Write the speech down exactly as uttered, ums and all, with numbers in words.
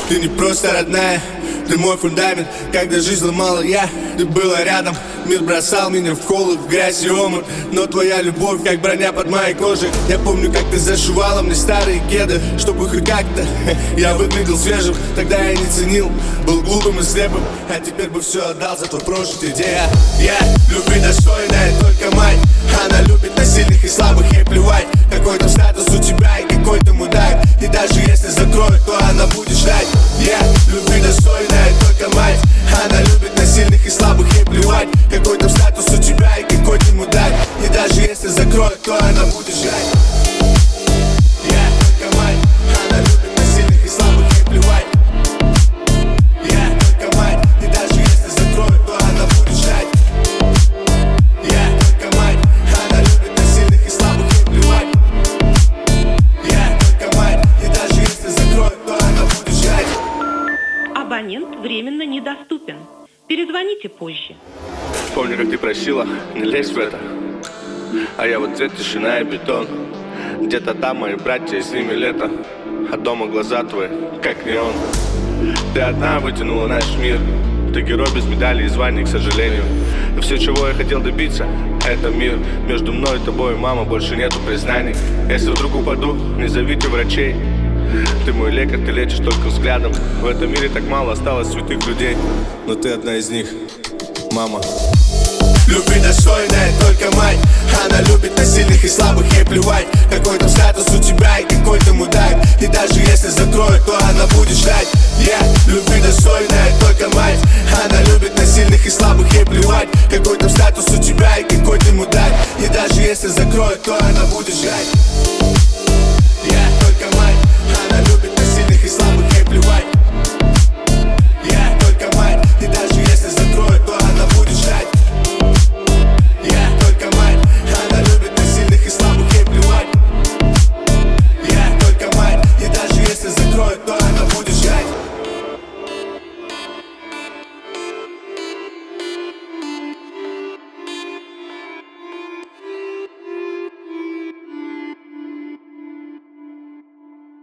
Ты не просто родная, ты мой фундамент. Когда жизнь ломала я, ты была рядом. Мир бросал меня в холод, в грязь и омут, но твоя любовь как броня под моей кожей. Я помню, как ты зашивала мне старые кеды, чтобы хоть как-то я выглядел свежим. Тогда я не ценил, был глупым и слепым, а теперь бы все отдал за твой прошлый день. Я любви достойная только мать. Она любит на сильных и слабых, ей плевать, какой там статус у тебя и какой ты мудак. И даже если закроют, то она будет ждать. Я любви достойная только мать. Она любит на сильных и слабых, ей плевать, какой там статус у тебя и какой ты мудак. И даже если закроют, то она будет ждать. Я только мать. Она любит на сильных и слабых, ей плевать. Я только мать. И даже если закроют, то она будет ждать. Я только мать. Она любит на сильных и слабых, ей плевать. Я только мать. И даже если закроют, то она будет ждать. Абонент временно недоступен. Перезвоните позже. Помню, как ты просила не лезть в это, а я в ответ тишина и бетон. Где-то там мои братья, и с ними лето, а дома глаза твои, как неон. Ты одна вытянула наш мир. Ты герой без медалей и званий, к сожалению. И все, чего я хотел добиться, это мир. Между мной и тобой, мама, больше нету признаний. Если вдруг упаду, не зовите врачей. Ты мой лекарь, ты лечишь только взглядом. В этом мире так мало осталось святых людей, но ты одна из них, мама. Любви достойная только мать. Она любит на сильных и слабых, ей плевать, какой там статус у тебя и какой ты мудак. И даже если закроют, то она будет ждать. Я любви достойная только мать. Она любит на сильных и слабых, ей плевать, какой там статус у тебя и какой ты мудак. И даже если закроют, то она будет ждать.